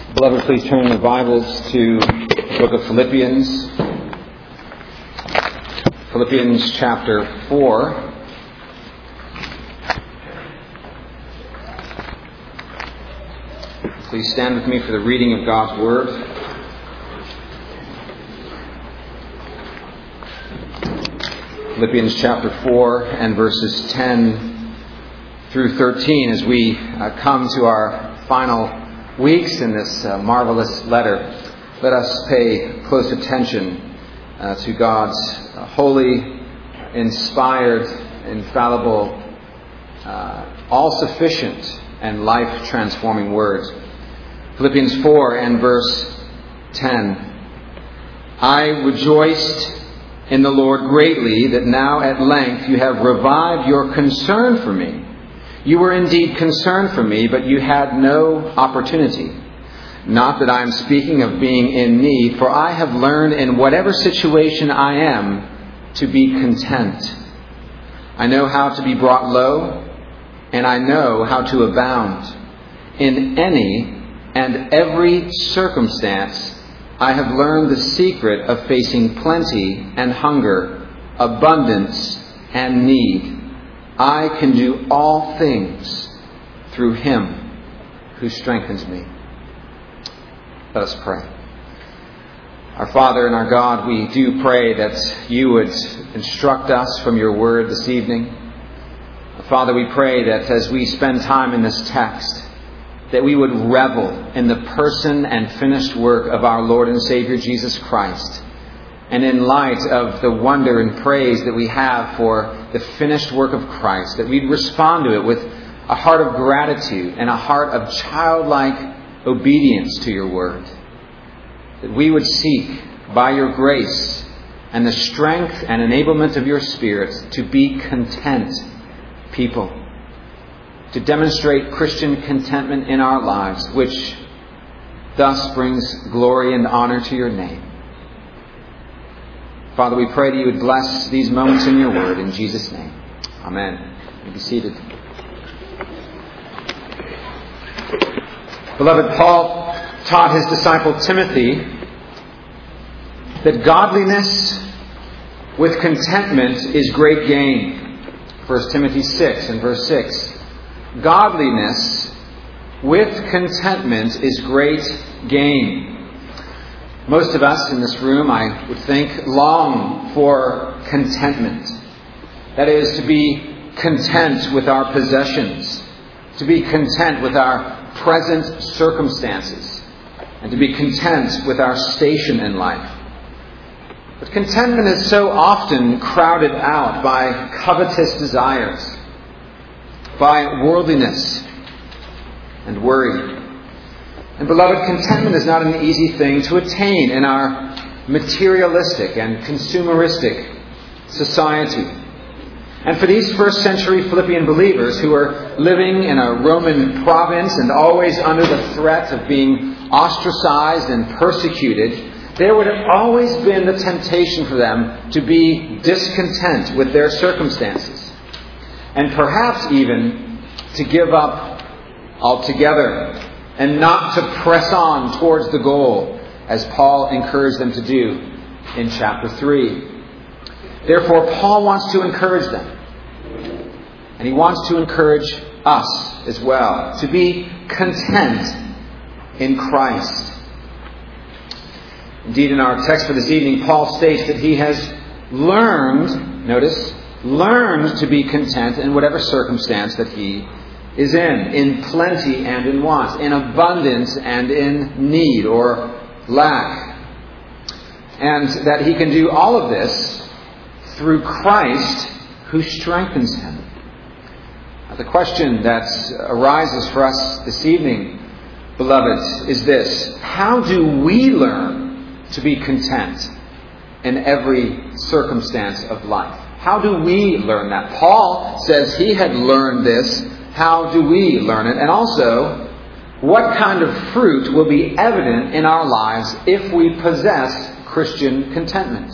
Beloved, please turn your Bibles to the book of Philippians. Philippians chapter 4. Please stand with me for the reading of God's Word. Philippians chapter 4 and verses 10 through 13 as we come to our final weeks in this marvelous letter. Let us pay close attention to God's holy, inspired, infallible, all-sufficient, and life-transforming words. Philippians 4 and verse 10. I rejoiced in the Lord greatly that now at length you have revived your concern for me. You were indeed concerned for me, but you had no opportunity. Not that I am speaking of being in need, for I have learned in whatever situation I am to be content. I know how to be brought low, and I know how to abound. In any and every circumstance, I have learned the secret of facing plenty and hunger, abundance and need. I can do all things through Him who strengthens me. Let us pray. Our Father and our God, we do pray that you would instruct us from your word this evening. Father, we pray that as we spend time in this text, that we would revel in the person and finished work of our Lord and Savior Jesus Christ. And in light of the wonder and praise that we have for the finished work of Christ, that we'd respond to it with a heart of gratitude and a heart of childlike obedience to your word. That we would seek, by your grace and the strength and enablement of your Spirit, to be content people. To demonstrate Christian contentment in our lives, which thus brings glory and honor to your name. Father, we pray that you would bless these moments in your word in Jesus' name. Amen. You may be seated. Beloved, Paul taught his disciple Timothy that godliness with contentment is great gain. 1 Timothy 6 and verse 6. Godliness with contentment is great gain. Most of us in this room, I would think, long for contentment. That is, to be content with our possessions, to be content with our present circumstances, and to be content with our station in life. But contentment is so often crowded out by covetous desires, by worldliness and worry. And beloved, contentment is not an easy thing to attain in our materialistic and consumeristic society. And for these first century Philippian believers who were living in a Roman province and always under the threat of being ostracized and persecuted, there would have always been the temptation for them to be discontent with their circumstances. And perhaps even to give up altogether and not to press on towards the goal, as Paul encouraged them to do in chapter 3. Therefore, Paul wants to encourage them. And he wants to encourage us as well to be content in Christ. Indeed, in our text for this evening, Paul states that he has learned to be content in whatever circumstance that he is in plenty and in want, in abundance and in need or lack. And that he can do all of this through Christ who strengthens him. Now, the question that arises for us this evening, beloved, is this: how do we learn to be content in every circumstance of life? How do we learn that? Paul says he had learned this. How do we learn it? And also, what kind of fruit will be evident in our lives if we possess Christian contentment?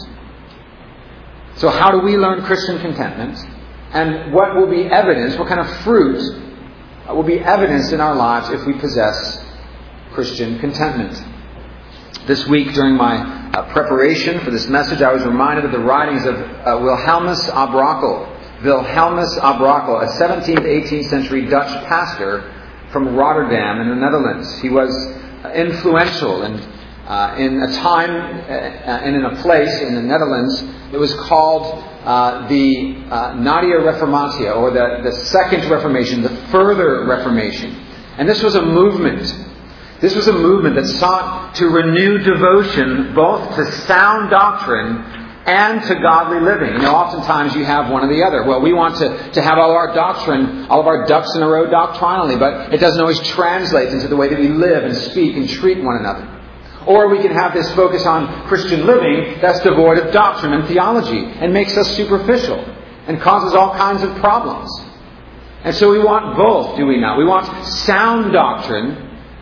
So how do we learn Christian contentment? And what will be evidence, what kind of fruit will be evidenced in our lives if we possess Christian contentment. This week, during my preparation for this message, I was reminded of the writings of Wilhelmus à Brakel. Wilhelmus à Brakel, a 17th, 18th century Dutch pastor from Rotterdam in the Netherlands. He was influential and in a time and in a place in the Netherlands that was called the Nadia Reformatia, or the Second Reformation, the Further Reformation. And this was a movement. This was a movement that sought to renew devotion both to sound doctrine and to godly living. You know, oftentimes you have one or the other. Well, we want to have all of our doctrine, all of our ducks in a row doctrinally, but it doesn't always translate into the way that we live and speak and treat one another. Or we can have this focus on Christian living that's devoid of doctrine and theology and makes us superficial and causes all kinds of problems. And so we want both, do we not? We want sound doctrine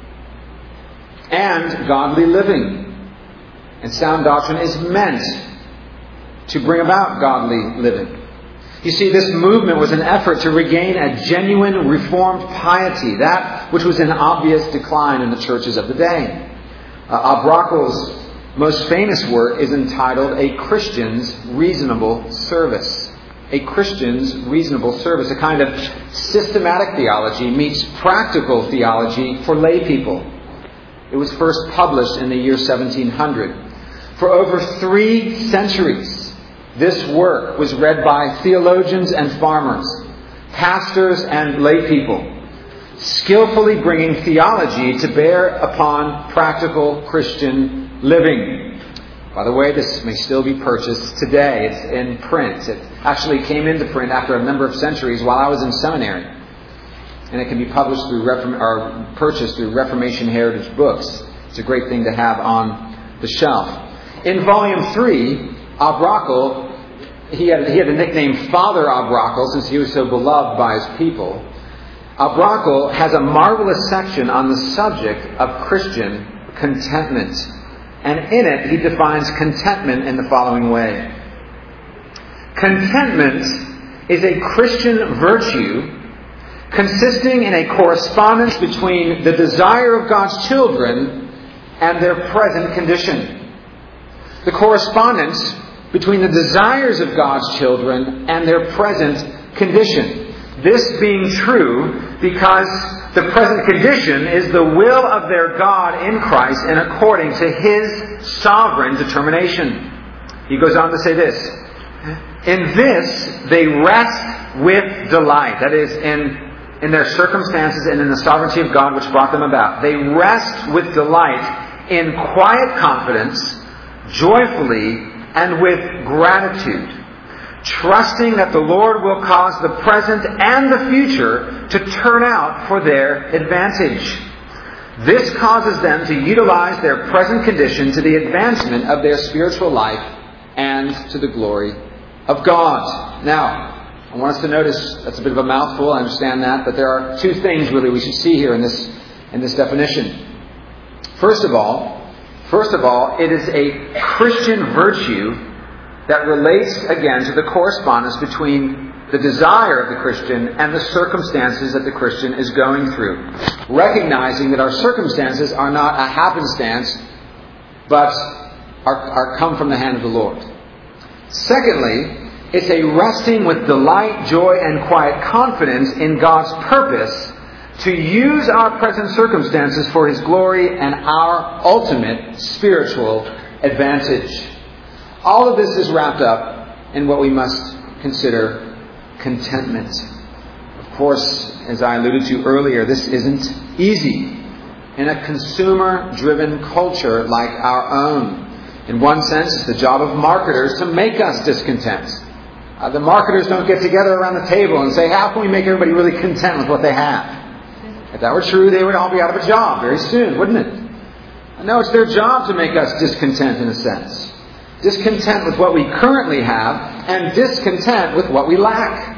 and godly living. And sound doctrine is meant to bring about godly living. You see, this movement was an effort to regain a genuine Reformed piety, that which was in obvious decline in the churches of the day. à Brakel's most famous work is entitled A Christian's Reasonable Service. A Christian's Reasonable Service, a kind of systematic theology meets practical theology for lay people. It was first published in the year 1700. For over 3 centuries, this work was read by theologians and farmers, pastors and lay people, skillfully bringing theology to bear upon practical Christian living. By the way, this may still be purchased today. It's in print. It actually came into print after a number of centuries while I was in seminary. And it can be published through purchased through Reformation Heritage Books. It's a great thing to have on the shelf. In Volume 3, à Brakel, he had the nickname Father à Brakel since he was so beloved by his people. À Brakel has a marvelous section on the subject of Christian contentment. And in it, he defines contentment in the following way. Contentment is a Christian virtue consisting in a correspondence between the desire of God's children and their present condition. The correspondence between the desires of God's children and their present condition. This being true because the present condition is the will of their God in Christ and according to His sovereign determination. He goes on to say this. In this they rest with delight. That is, in their circumstances and in the sovereignty of God which brought them about. They rest with delight in quiet confidence, joyfully, and with gratitude, trusting that the Lord will cause the present and the future to turn out for their advantage. This causes them to utilize their present condition to the advancement of their spiritual life and to the glory of God. Now, I want us to notice, that's a bit of a mouthful, I understand that, but there are 2 things really we should see here in this definition. First of all, it is a Christian virtue that relates again to the correspondence between the desire of the Christian and the circumstances that the Christian is going through. Recognizing that our circumstances are not a happenstance, but are come from the hand of the Lord. Secondly, it's a resting with delight, joy, and quiet confidence in God's purpose to use our present circumstances for His glory and our ultimate spiritual advantage. All of this is wrapped up in what we must consider contentment. Of course, as I alluded to earlier, this isn't easy in a consumer-driven culture like our own. In one sense, it's the job of marketers to make us discontent. The marketers don't get together around the table and say, how can we make everybody really content with what they have? If that were true, they would all be out of a job very soon, wouldn't it? No, it's their job to make us discontent in a sense. Discontent with what we currently have and discontent with what we lack.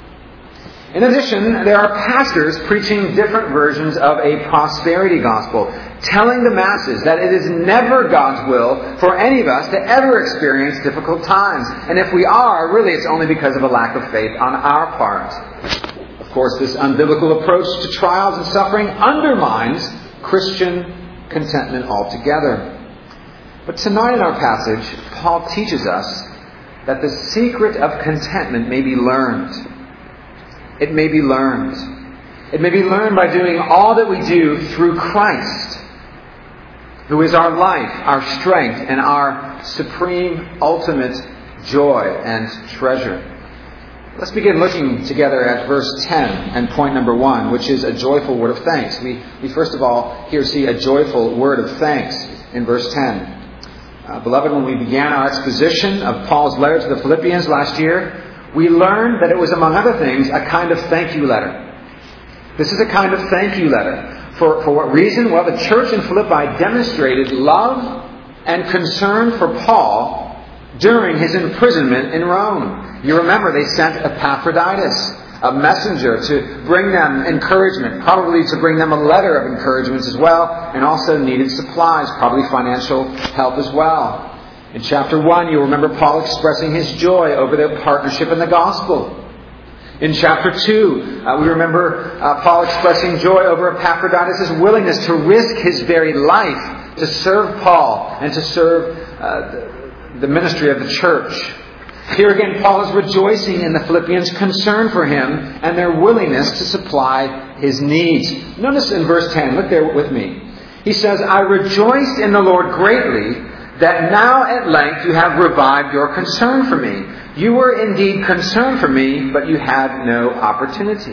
In addition, there are pastors preaching different versions of a prosperity gospel, telling the masses that it is never God's will for any of us to ever experience difficult times. And if we are, really it's only because of a lack of faith on our part. Of course, this unbiblical approach to trials and suffering undermines Christian contentment altogether. But tonight in our passage, Paul teaches us that the secret of contentment may be learned. It may be learned. It may be learned by doing all that we do through Christ, who is our life, our strength, and our supreme, ultimate joy and treasure. Let's begin looking together at verse 10 and point number 1, which is a joyful word of thanks. We first of all here see a joyful word of thanks in verse 10. Beloved, when we began our exposition of Paul's letter to the Philippians last year, we learned that it was, among other things, a kind of thank you letter. This is a kind of thank you letter. For what reason? Well, the church in Philippi demonstrated love and concern for Paul during his imprisonment in Rome. You remember they sent Epaphroditus, a messenger, to bring them encouragement, probably to bring them a letter of encouragement as well, and also needed supplies, probably financial help as well. In chapter 1, you remember Paul expressing his joy over their partnership in the gospel. In chapter 2, we remember Paul expressing joy over Epaphroditus' willingness to risk his very life to serve Paul and to serve the ministry of the church. Here again, Paul is rejoicing in the Philippians' concern for him and their willingness to supply his needs. Notice in verse 10, look there with me. He says, I rejoiced in the Lord greatly that now at length you have revived your concern for me. You were indeed concerned for me, but you had no opportunity.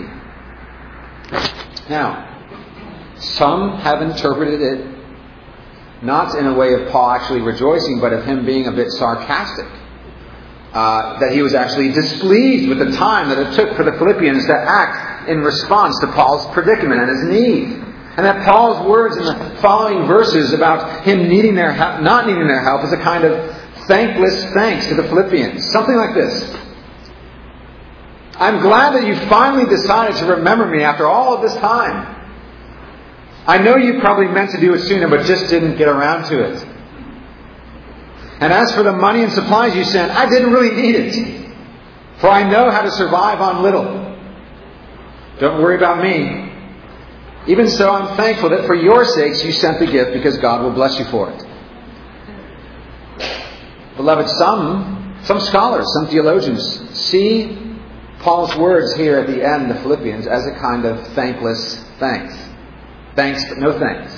Now, some have interpreted it not in a way of Paul actually rejoicing, but of him being a bit sarcastic. That he was actually displeased with the time that it took for the Philippians to act in response to Paul's predicament and his need. And that Paul's words in the following verses about him needing their help, not needing their help, is a kind of thankless thanks to the Philippians. Something like this. I'm glad that you finally decided to remember me after all of this time. I know you probably meant to do it sooner, but just didn't get around to it. And as for the money and supplies you sent, I didn't really need it. For I know how to survive on little. Don't worry about me. Even so, I'm thankful that for your sakes you sent the gift, because God will bless you for it. Beloved, some scholars, some theologians see Paul's words here at the end, the Philippians, as a kind of thankless thanks. Thanks, but no thanks.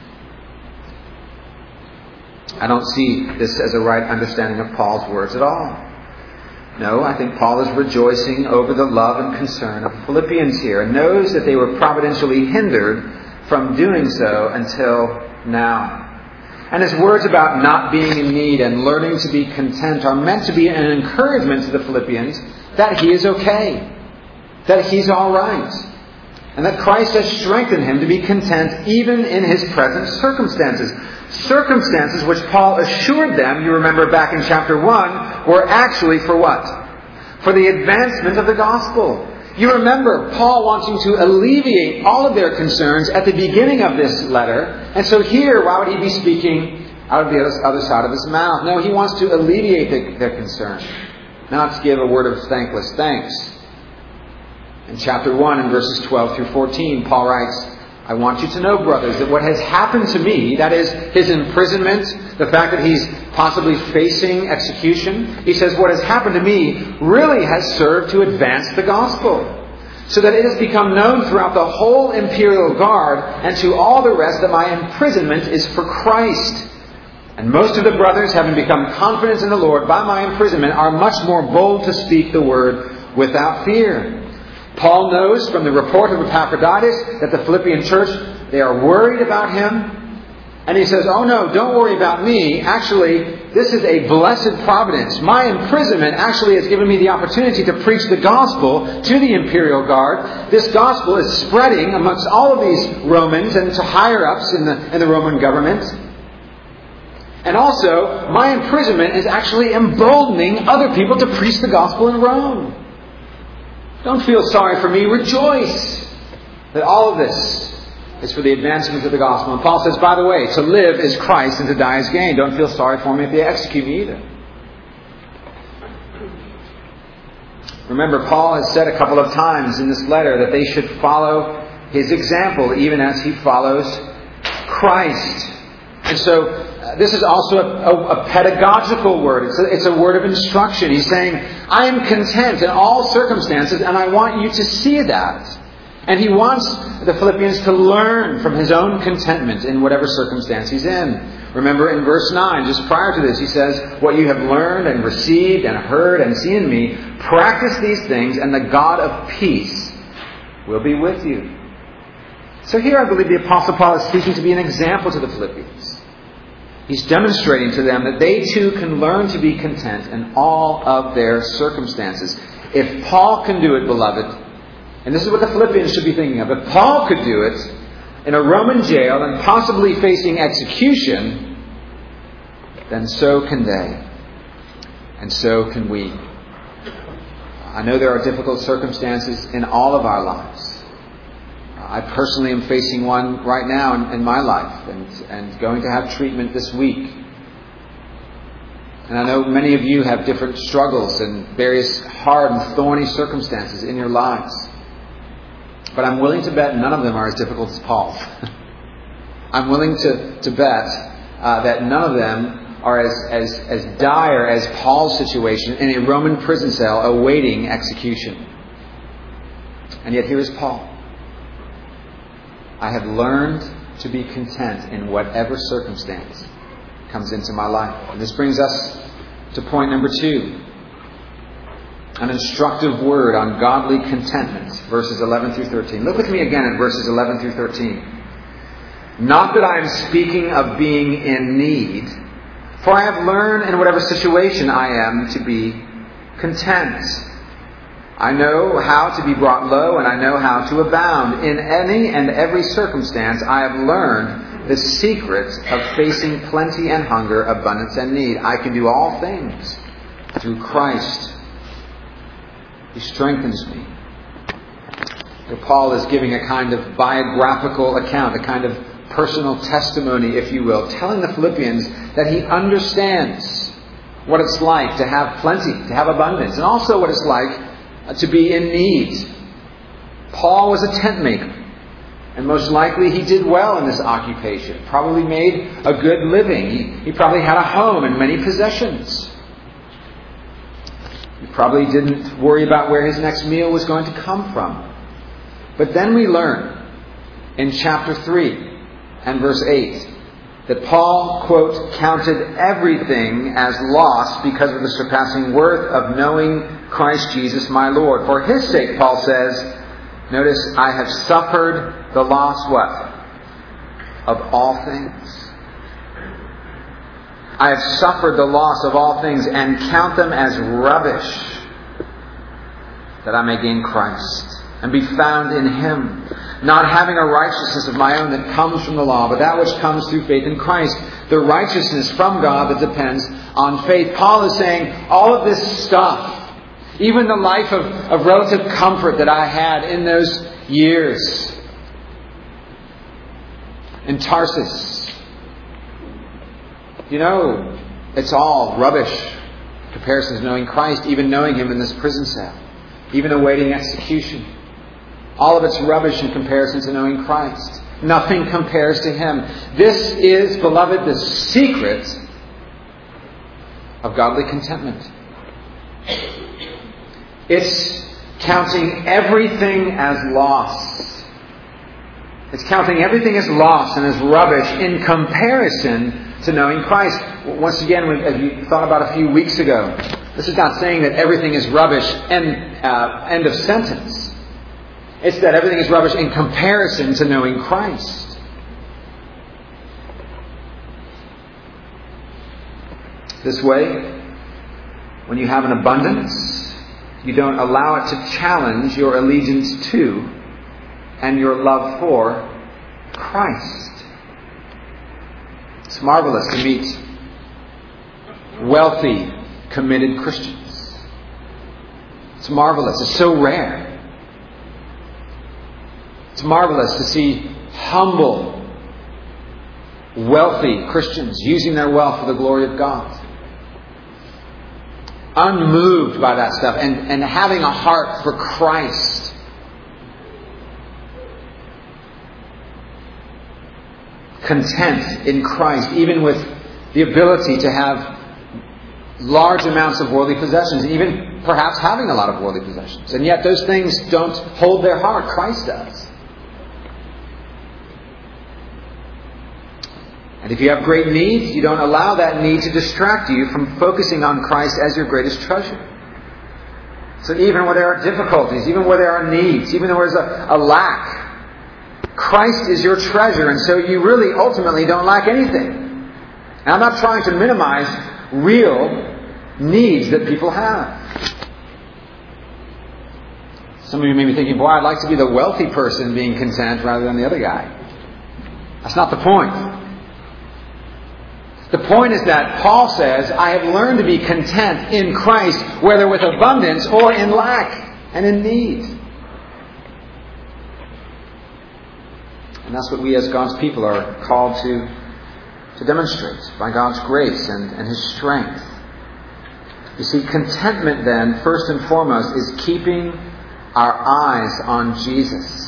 I don't see this as a right understanding of Paul's words at all. No, I think Paul is rejoicing over the love and concern of the Philippians here, and knows that they were providentially hindered from doing so until now. And his words about not being in need and learning to be content are meant to be an encouragement to the Philippians that he is okay, that he's all right, and that Christ has strengthened him to be content even in his present circumstances. Circumstances which Paul assured them, you remember back in chapter 1, were actually for what? For the advancement of the gospel. You remember Paul wanting to alleviate all of their concerns at the beginning of this letter. And so here, why would he be speaking out of the other side of his mouth? No, he wants to alleviate their concern, not to give a word of thankless thanks. In chapter 1, in verses 12 through 14, Paul writes, I want you to know, brothers, that what has happened to me, that is, his imprisonment, the fact that he's possibly facing execution, he says, what has happened to me really has served to advance the gospel, so that it has become known throughout the whole imperial guard and to all the rest that my imprisonment is for Christ. And most of the brothers, having become confident in the Lord by my imprisonment, are much more bold to speak the word without fear. Paul knows from the report of Epaphroditus that the Philippian church, they are worried about him. And he says, oh no, don't worry about me. Actually, this is a blessed providence. My imprisonment actually has given me the opportunity to preach the gospel to the imperial guard. This gospel is spreading amongst all of these Romans and to higher-ups in the Roman government. And also, my imprisonment is actually emboldening other people to preach the gospel in Rome. Don't feel sorry for me. Rejoice that all of this is for the advancement of the gospel. And Paul says, by the way, to live is Christ and to die is gain. Don't feel sorry for me if they execute me either. Remember, Paul has said a couple of times in this letter that they should follow his example, even as he follows Christ. And so this is also a pedagogical word. It's a word of instruction. He's saying, I am content in all circumstances, and I want you to see that. And he wants the Philippians to learn from his own contentment in whatever circumstance he's in. Remember in verse 9, just prior to this, he says, what you have learned and received and heard and seen in me, practice these things, and the God of peace will be with you. So here I believe the Apostle Paul is seeking to be an example to the Philippians. He's demonstrating to them that they too can learn to be content in all of their circumstances. If Paul can do it, beloved, and this is what the Philippians should be thinking of, if Paul could do it in a Roman jail and possibly facing execution, then so can they. And so can we. I know there are difficult circumstances in all of our lives. I personally am facing one right now in my life and going to have treatment this week. And I know many of you have different struggles and various hard and thorny circumstances in your lives. But I'm willing to bet none of them are as difficult as Paul's. I'm willing to bet that none of them are as dire as Paul's situation in a Roman prison cell awaiting execution. And yet here is Paul. I have learned to be content in whatever circumstance comes into my life. And this brings us to point number 2. An instructive word on godly contentment, verses 11 through 13. Look with me again at verses 11 through 13. Not that I am speaking of being in need, for I have learned in whatever situation I am to be content. I know how to be brought low, and I know how to abound. In any and every circumstance I have learned the secret of facing plenty and hunger, abundance and need. I can do all things through Christ. He strengthens me. So Paul is giving a kind of biographical account, a kind of personal testimony, if you will, telling the Philippians that he understands what it's like to have plenty, to have abundance, and also what it's like to be in need. Paul was a tent maker, and most likely he did well in this occupation. Probably made a good living. He probably had a home and many possessions. He probably didn't worry about where his next meal was going to come from. But then we learn in chapter 3 and verse 8 that Paul, quote, counted everything as loss because of the surpassing worth of knowing Christ Jesus my Lord. For his sake, Paul says, notice, I have suffered the loss, what? Of all things. I have suffered the loss of all things and count them as rubbish, that I may gain Christ and be found in Him, not having a righteousness of my own that comes from the law, but that which comes through faith in Christ, the righteousness from God that depends on faith. Paul is saying all of this stuff, even the life of relative comfort that I had in those years in Tarsus, you know, it's all rubbish in comparison to knowing Christ, even knowing Him in this prison cell, even awaiting execution. All of it's rubbish in comparison to knowing Christ. Nothing compares to Him. This is, beloved, the secret of godly contentment. It's counting everything as loss. It's counting everything as loss and as rubbish in comparison to knowing Christ. Once again, as you thought about a few weeks ago, this is not saying that everything is rubbish, end of sentence. It's that everything is rubbish in comparison to knowing Christ. This way, when you have an abundance, you don't allow it to challenge your allegiance to and your love for Christ. It's marvelous to meet wealthy, committed Christians. It's marvelous. It's so rare. It's marvelous to see humble, wealthy Christians using their wealth for the glory of God. Unmoved by that stuff and having a heart for Christ. content in Christ, even with the ability to have large amounts of worldly possessions, even perhaps having a lot of worldly possessions. And yet those things don't hold their heart. Christ does. And if you have great needs, you don't allow that need to distract you from focusing on Christ as your greatest treasure. So even where there are difficulties, even where there are needs, even where there's a lack, Christ is your treasure, and so you really ultimately don't lack anything. And I'm not trying to minimize real needs that people have. Some of you may be thinking, boy, I'd like to be the wealthy person being content rather than the other guy. That's not the point. The point is that Paul says, I have learned to be content in Christ, whether with abundance or in lack and in need. And that's what we as God's people are called to demonstrate by God's grace and His strength. You see, contentment then, first and foremost, is keeping our eyes on Jesus.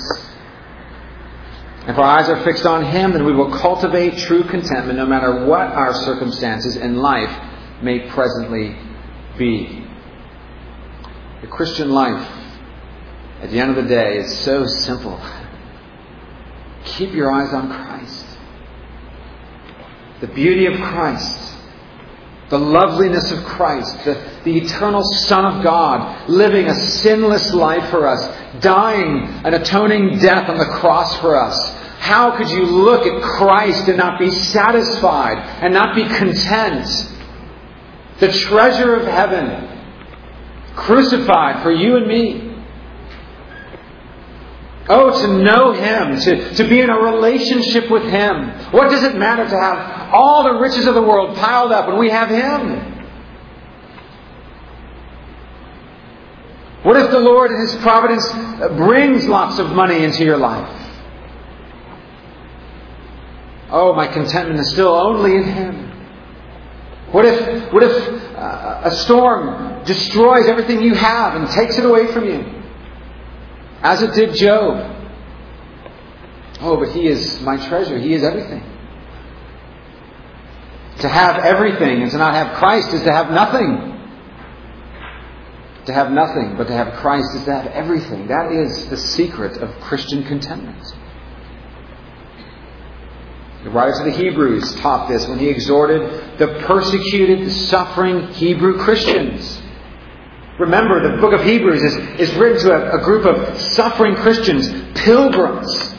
If our eyes are fixed on Him, then we will cultivate true contentment no matter what our circumstances in life may presently be. The Christian life, at the end of the day, is so simple. Keep your eyes on Christ. The beauty of Christ. The loveliness of Christ. The eternal Son of God, living a sinless life for us, dying an atoning death on the cross for us. How could you look at Christ and not be satisfied and not be content? The treasure of heaven, crucified for you and me. Oh, to know Him, to be in a relationship with Him. What does it matter to have all the riches of the world piled up when we have Him? What if the Lord in His providence brings lots of money into your life? Oh, my contentment is still only in Him. What if a storm destroys everything you have and takes it away from you? As it did Job. Oh, but He is my treasure. He is everything. To have everything and to not have Christ is to have nothing. To have nothing, but to have Christ is to have everything. That is the secret of Christian contentment. The writer to the Hebrews taught this when he exhorted the persecuted, the suffering Hebrew Christians. Remember, the book of Hebrews is written to a group of suffering Christians, pilgrims.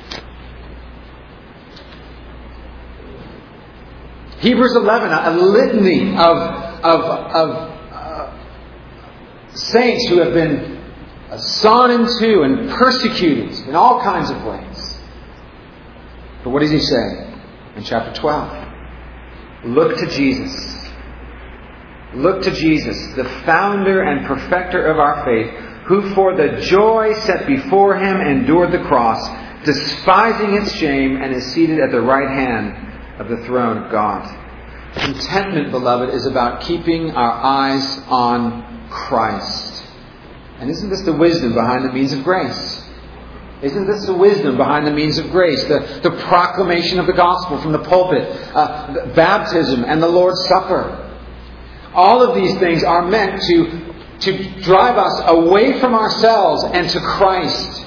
Hebrews 11, a litany of saints who have been sawn in two and persecuted in all kinds of ways. But what does he say in chapter 12? Look to Jesus. Look to Jesus, the founder and perfecter of our faith, who for the joy set before Him endured the cross, despising its shame, and is seated at the right hand of the throne of God. Contentment, beloved, is about keeping our eyes on Christ. And isn't this the wisdom behind the means of grace? Isn't this the wisdom behind the means of grace? The proclamation of the gospel from the pulpit, baptism and the Lord's Supper. All of these things are meant to drive us away from ourselves and to Christ.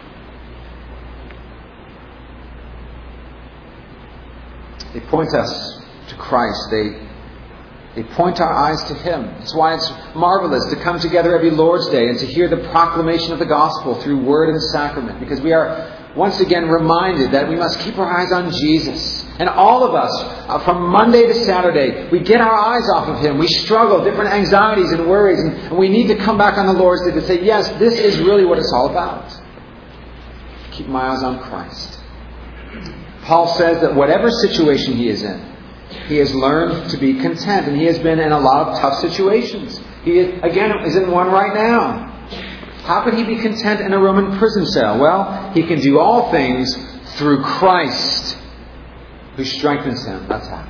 They point us to Christ. They point our eyes to Him. That's why it's marvelous to come together every Lord's Day and to hear the proclamation of the gospel through word and sacrament. Because we are once again reminded that we must keep our eyes on Jesus. And all of us, from Monday to Saturday, we get our eyes off of Him. We struggle, different anxieties and worries. And we need to come back on the Lord's Day to say, yes, this is really what it's all about. Keep my eyes on Christ. Paul says that whatever situation he is in, he has learned to be content, and he has been in a lot of tough situations. He is in one right now. How could he be content in a Roman prison cell? Well, he can do all things through Christ who strengthens him. That's how.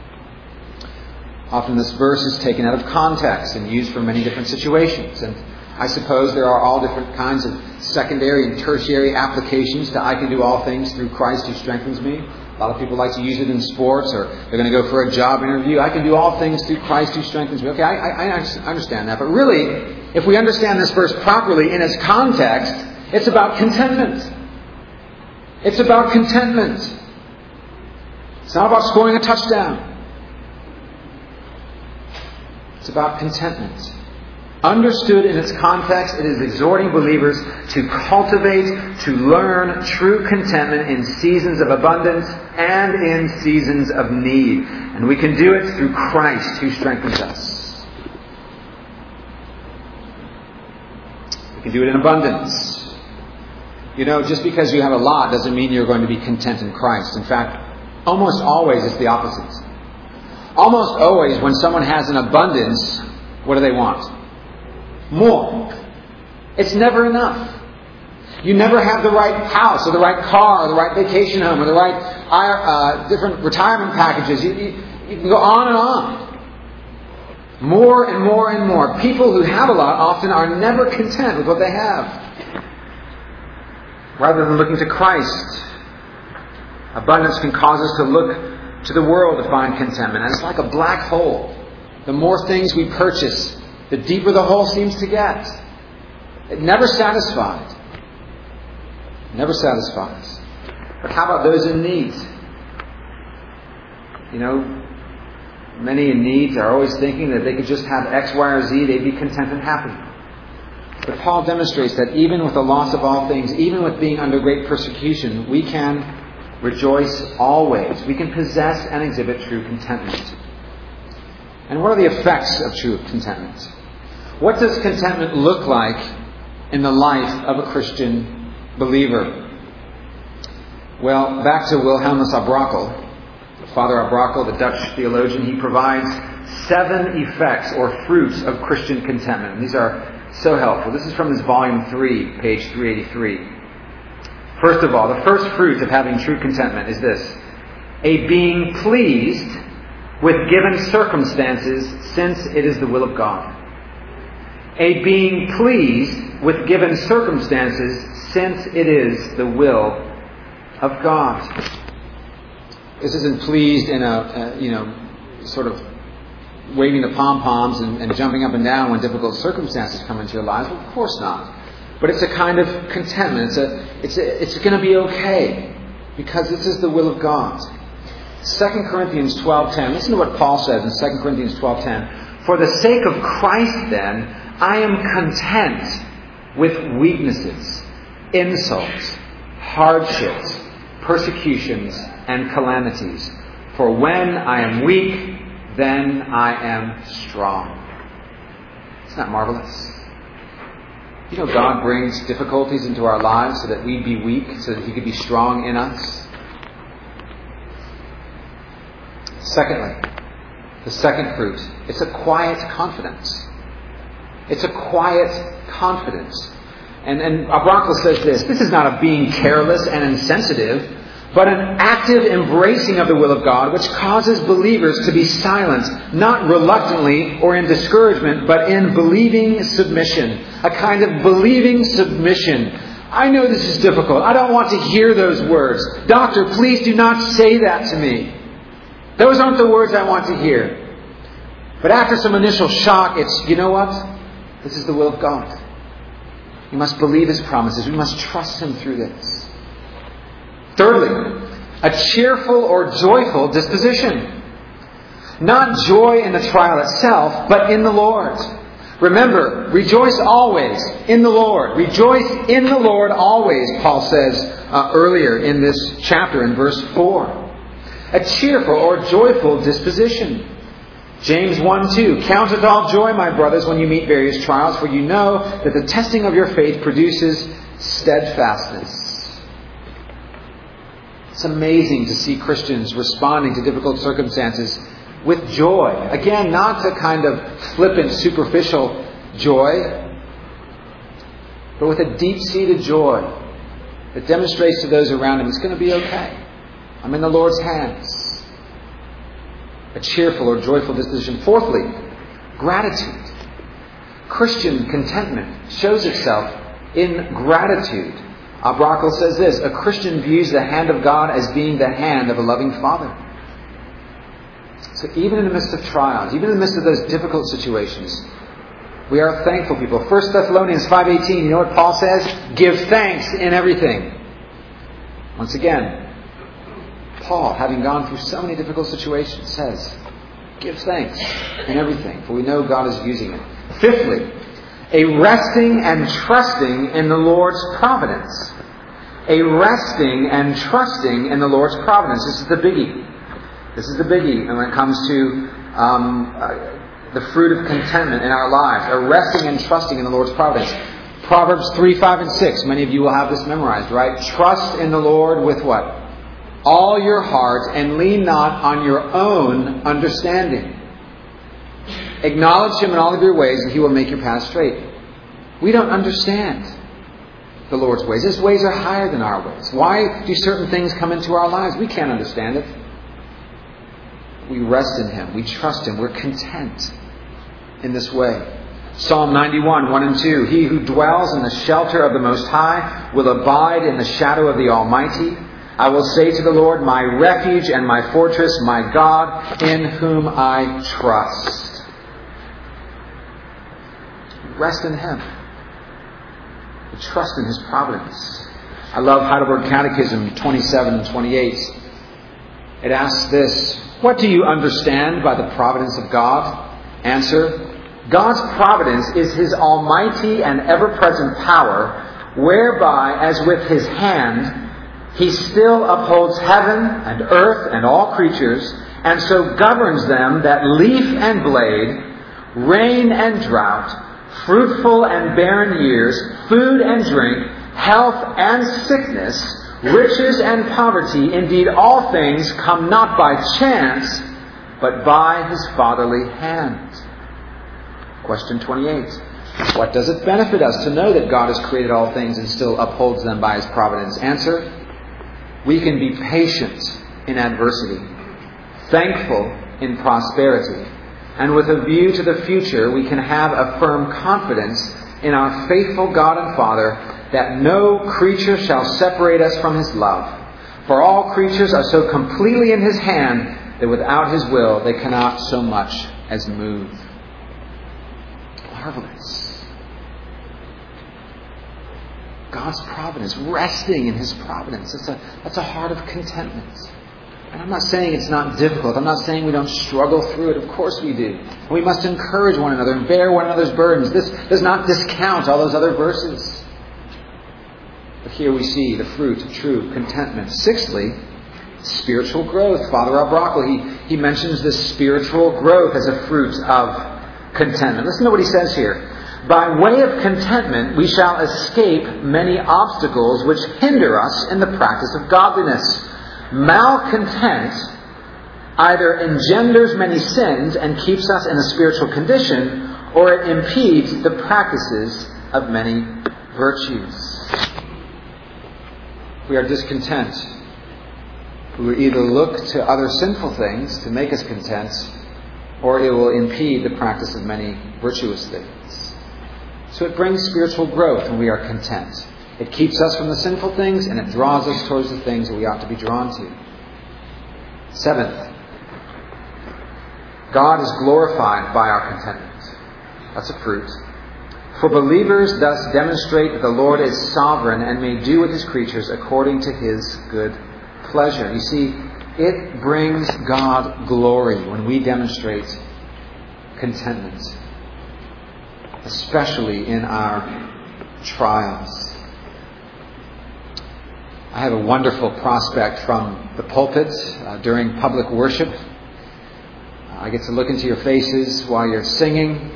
Often this verse is taken out of context and used for many different situations. And I suppose there are all different kinds of secondary and tertiary applications to I can do all things through Christ who strengthens me. A lot of people like to use it in sports, or they're going to go for a job interview. I can do all things through Christ who strengthens me. Okay, I understand that. But really, if we understand this verse properly in its context, it's about contentment. It's about contentment. It's not about scoring a touchdown. It's about contentment. Understood in its context, it is exhorting believers to cultivate, to learn true contentment in seasons of abundance and in seasons of need. And we can do it through Christ who strengthens us. We can do it in abundance. You know, just because you have a lot doesn't mean you're going to be content in Christ. In fact, almost always it's the opposite. Almost always when someone has an abundance, what do they want? More. It's never enough. You never have the right house or the right car or the right vacation home or the right different retirement packages. You can go on and on. More and more and more. People who have a lot often are never content with what they have. Rather than looking to Christ, abundance can cause us to look to the world to find contentment. And it's like a black hole. The more things we purchase, the deeper the hole seems to get. It never satisfies. Never satisfies. But how about those in need? You know, many in need are always thinking that if they could just have X, Y, or Z, they'd be content and happy. But Paul demonstrates that even with the loss of all things, even with being under great persecution, we can rejoice always. We can possess and exhibit true contentment. And what are the effects of true contentment? What does contentment look like in the life of a Christian believer? Well, back to Wilhelmus à Brakel, Father à Brakel, the Dutch theologian. He provides 7 effects or fruits of Christian contentment. And these are so helpful. This is from his volume 3, page 383. First of all, the first fruit of having true contentment is this: a being pleased with given circumstances, since it is the will of God. A being pleased with given circumstances, since it is the will of God. This isn't pleased in sort of waving the pom-poms and jumping up and down when difficult circumstances come into your lives. Well, of course not. But it's a kind of contentment. It's going to be okay, because this is the will of God. 2 Corinthians 12:10. Listen to what Paul says in 2 Corinthians 12:10. For the sake of Christ, then, I am content with weaknesses, insults, hardships, persecutions, and calamities. For when I am weak, then I am strong. Isn't that marvelous? You know, God brings difficulties into our lives so that we'd be weak, so that He could be strong in us. Secondly, the second fruit, it's a quiet confidence. It's a quiet confidence. And à Brakel says this is not a being careless and insensitive, but an active embracing of the will of God, which causes believers to be silent, not reluctantly or in discouragement, but in believing submission. A kind of believing submission. I know this is difficult. I don't want to hear those words. Doctor, please do not say that to me. Those aren't the words I want to hear. But after some initial shock, it's, you know what? This is the will of God. We must believe His promises. We must trust Him through this. Thirdly, a cheerful or joyful disposition. Not joy in the trial itself, but in the Lord. Remember, rejoice always in the Lord. Rejoice in the Lord always, Paul says earlier in this chapter in verse 4. A cheerful or joyful disposition. James 1:2. Count it all joy, my brothers, when you meet various trials, for you know that the testing of your faith produces steadfastness. It's amazing to see Christians responding to difficult circumstances with joy. Again, not a kind of flippant, superficial joy, but with a deep-seated joy that demonstrates to those around them, it's going to be okay. I'm in the Lord's hands. A cheerful or joyful disposition. Fourthly, gratitude. Christian contentment shows itself in gratitude. Brockel says this: a Christian views the hand of God as being the hand of a loving Father. So even in the midst of trials, even in the midst of those difficult situations, we are thankful people. 1 Thessalonians 5:18, you know what Paul says? Give thanks in everything. Once again, Paul, having gone through so many difficult situations, says, give thanks in everything, for we know God is using it. Fifthly, a resting and trusting in the Lord's providence. A resting and trusting in the Lord's providence. This is the biggie. This is the biggie when it comes to the fruit of contentment in our lives. A resting and trusting in the Lord's providence. Proverbs 3, 5, and 6. Many of you will have this memorized, right? Trust in the Lord with what? All your heart, and lean not on your own understanding. Acknowledge Him in all of your ways, and He will make your path straight. We don't understand the Lord's ways. His ways are higher than our ways. Why do certain things come into our lives? We can't understand it. We rest in Him. We trust Him. We're content in this way. Psalm 91, 1 and 2. He who dwells in the shelter of the Most High will abide in the shadow of the Almighty. I will say to the Lord, my refuge and my fortress, my God, in whom I trust. Rest in Him. We trust in His providence. I love Heidelberg Catechism 27 and 28. It asks this: what do you understand by the providence of God? Answer: God's providence is His almighty and ever-present power, whereby, as with His hand, He still upholds heaven and earth and all creatures, and so governs them that leaf and blade, rain and drought, fruitful and barren years, food and drink, health and sickness, riches and poverty, indeed all things come not by chance, but by His fatherly hand. Question 28. What does it benefit us to know that God has created all things and still upholds them by His providence? Answer: we can be patient in adversity, thankful in prosperity, and with a view to the future, we can have a firm confidence in our faithful God and Father that no creature shall separate us from His love. For all creatures are so completely in His hand that without His will they cannot so much as move. Marvelous. God's providence, resting in His providence. That's a heart of contentment. And I'm not saying it's not difficult. I'm not saying we don't struggle through it. Of course we do. We must encourage one another and bear one another's burdens. This does not discount all those other verses. But here we see the fruit of true contentment. Sixthly, spiritual growth. Father Brockel, he mentions this spiritual growth as a fruit of contentment. Listen to what he says here. By way of contentment, we shall escape many obstacles which hinder us in the practice of godliness. Malcontent either engenders many sins and keeps us in a spiritual condition, or it impedes the practices of many virtues. We are discontent. We will either look to other sinful things to make us content, or it will impede the practice of many virtuous things. So it brings spiritual growth when we are content. It keeps us from the sinful things, and it draws us towards the things that we ought to be drawn to. Seventh, God is glorified by our contentment. That's a fruit. For believers thus demonstrate that the Lord is sovereign and may do with His creatures according to His good pleasure. You see, it brings God glory when we demonstrate contentment, especially in our trials. I have a wonderful prospect from the pulpit during public worship. I get to look into your faces while you're singing.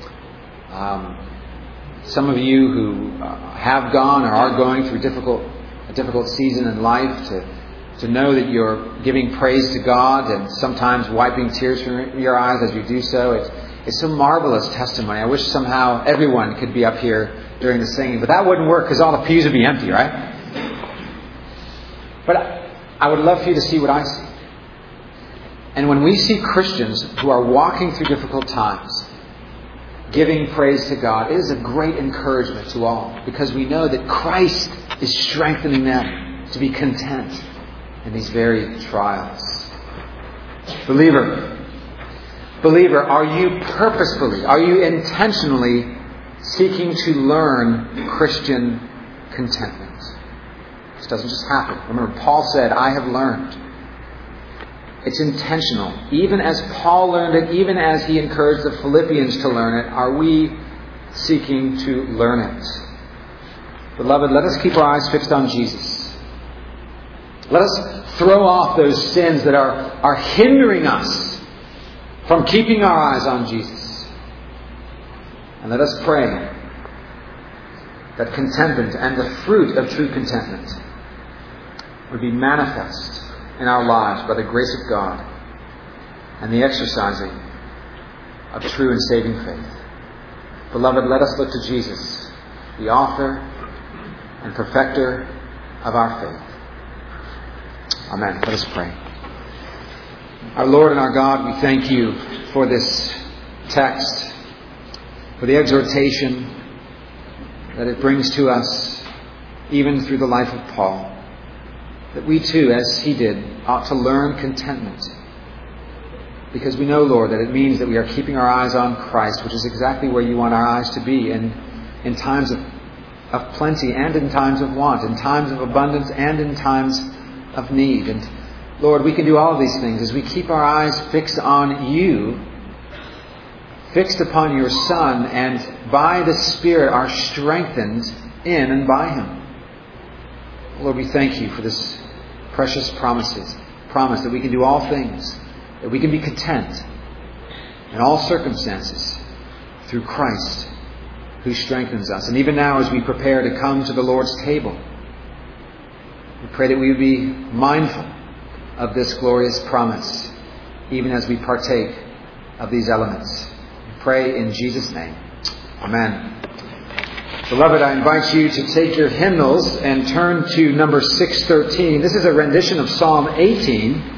Some of you who have gone or are going through a difficult season in life, to know that you're giving praise to God and sometimes wiping tears from your eyes as you do so. It's a marvelous testimony. I wish somehow everyone could be up here during the singing, but that wouldn't work because all the pews would be empty, right? But I would love for you to see what I see. And when we see Christians who are walking through difficult times, giving praise to God, it is a great encouragement to all, because we know that Christ is strengthening them to be content in these very trials. Believer, are you purposefully, are you intentionally seeking to learn Christian contentment? This doesn't just happen. Remember, Paul said, I have learned. It's intentional. Even as Paul learned it, even as he encouraged the Philippians to learn it, are we seeking to learn it? Beloved, let us keep our eyes fixed on Jesus. Let us throw off those sins that are hindering us from keeping our eyes on Jesus. And let us pray that contentment and the fruit of true contentment would be manifest in our lives by the grace of God and the exercising of true and saving faith. Beloved, let us look to Jesus, the author and perfecter of our faith. Amen. Let us pray. Our Lord and our God, we thank you for this text, for the exhortation that it brings to us, even through the life of Paul, that we too, as he did, ought to learn contentment. Because we know, Lord, that it means that we are keeping our eyes on Christ, which is exactly where you want our eyes to be in times of plenty and in times of want, in times of abundance and in times of need. And Lord, we can do all of these things as we keep our eyes fixed on you, fixed upon your Son, and by the Spirit are strengthened in and by him. Lord, we thank you for this precious promise that we can do all things, that we can be content in all circumstances through Christ who strengthens us. And even now, as we prepare to come to the Lord's table, we pray that we would be mindful of this glorious promise, even as we partake of these elements. We pray in Jesus' name. Amen. Beloved, I invite you to take your hymnals and turn to number 613. This is a rendition of Psalm 18.